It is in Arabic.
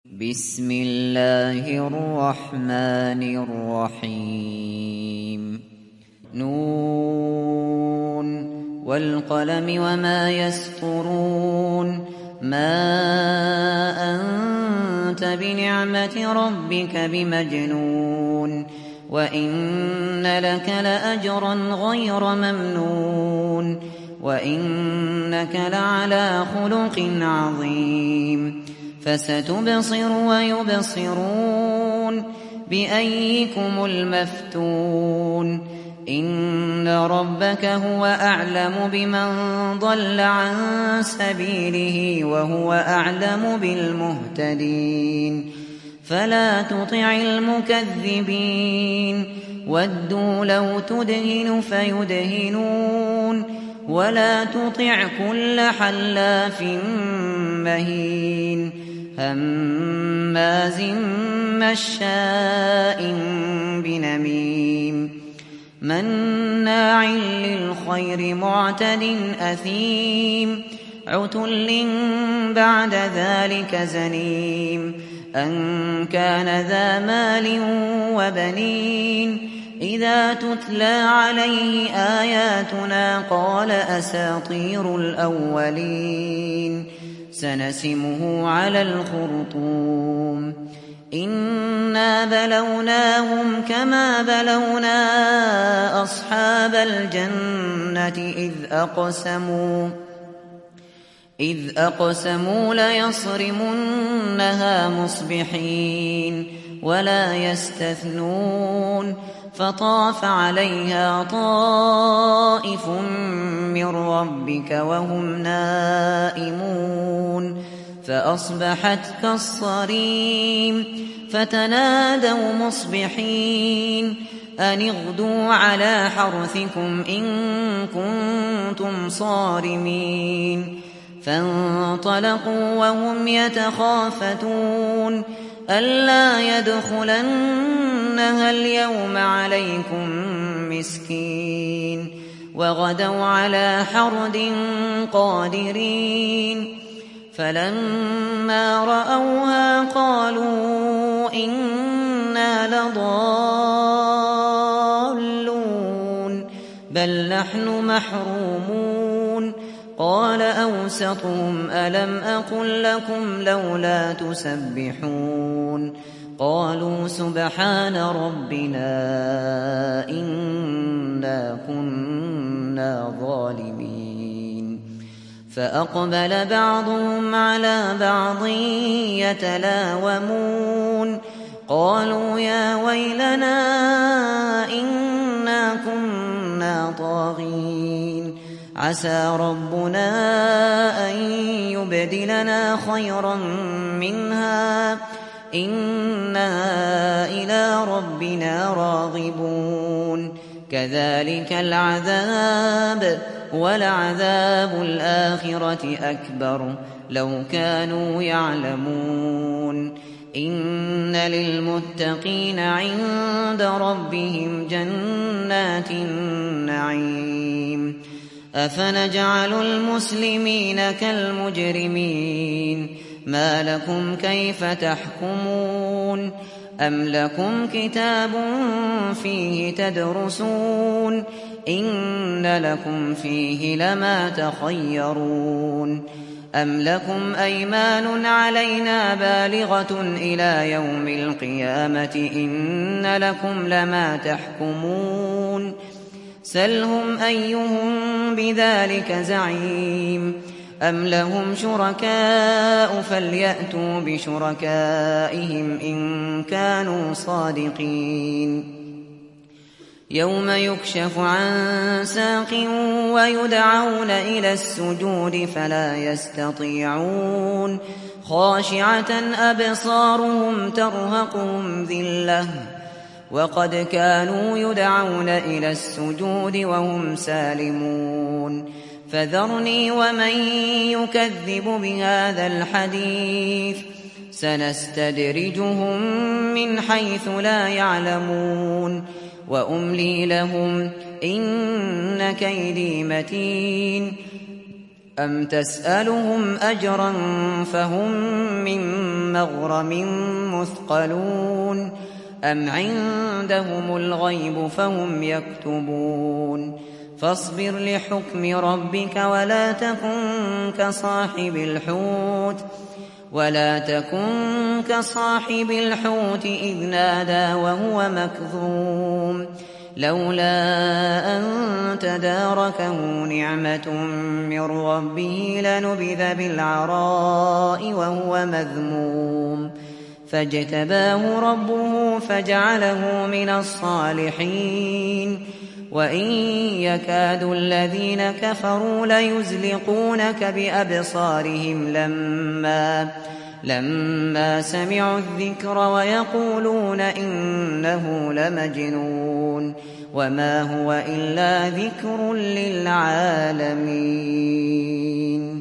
بسم الله الرحمن الرحيم نون والقلم وما يسطرون ما أنت بنعمة ربك بمجنون وإن لك لأجرا غير ممنون وإنك لعلى خلق عظيم فستبصر ويبصرون بأيكم المفتون إن ربك هو أعلم بمن ضل عن سبيله وهو أعلم بالمهتدين فلا تطع المكذبين ودوا لو تدهن فيدهنون ولا تطع كل حلاف مهين هماز مشاء بنميم مناع للخير معتد أثيم عتل بعد ذلك زنيم أن كان ذا مال وبنين إذا تتلى عليه آياتنا قال أساطير الأولين سنسمه على الخرطوم إنا بلوناهم كما بلونا أصحاب الجنة إذ أقسموا ليصرمنها مصبحين ولا يستثنون فطاف عليها طائف من ربك وهم نائمون فأصبحت كالصريم فتنادوا مصبحين أن اغدوا على حرثكم إن كنتم صارمين فانطلقوا وهم يتخافتون ألا يدخلنها اليوم عليكم مسكين وغدوا على حرد قادرين فلما رأوها قالوا إنا لضالون بل نحن محرومون قال أوسطهم ألم أقل لكم لولا تسبحون قالوا سبحان ربنا إنا كنا ظالمين فأقبل بعضهم على بعض يتلاومون قالوا يا ويلنا إنا كنا طاغين عسى ربنا أن يبدلنا خيرا منها إنا إلى ربنا راغبون كذلك العذاب ولعذاب الآخرة أكبر لو كانوا يعلمون إن للمتقين عند ربهم جنات النعيم أفنجعل المسلمين كالمجرمين ما لكم كيف تحكمون أم لكم كتاب فيه تدرسون إن لكم فيه لما تخيرون أم لكم أيمان علينا بالغة إلى يوم القيامة إن لكم لما تحكمون سلهم أيهم بذلك زعيم أم لهم شركاء فليأتوا بشركائهم إن كانوا صادقين يوم يكشف عن ساق ويدعون إلى السجود فلا يستطيعون خاشعة أبصارهم ترهقهم ذلة وقد كانوا يدعون إلى السجود وهم سالمون فذرني ومن يكذب بهذا الحديث سنستدرجهم من حيث لا يعلمون وأملي لهم إن كيدي متين أم تسألهم أجرا فهم من مغرم مثقلون أم عندهم الغيب فهم يكتبون فاصبر لحكم ربك ولا تكن كصاحب الحوت إذ نادى وهو مكظوم لولا أن تداركه نعمة من ربه لنبذ بالعراء وهو مذموم فاجتباه ربه فجعله من الصالحين وإن يكاد الذين كفروا ليزلقونك بأبصارهم لما سمعوا الذكر ويقولون إنه لمجنون وما هو إلا ذكر للعالمين.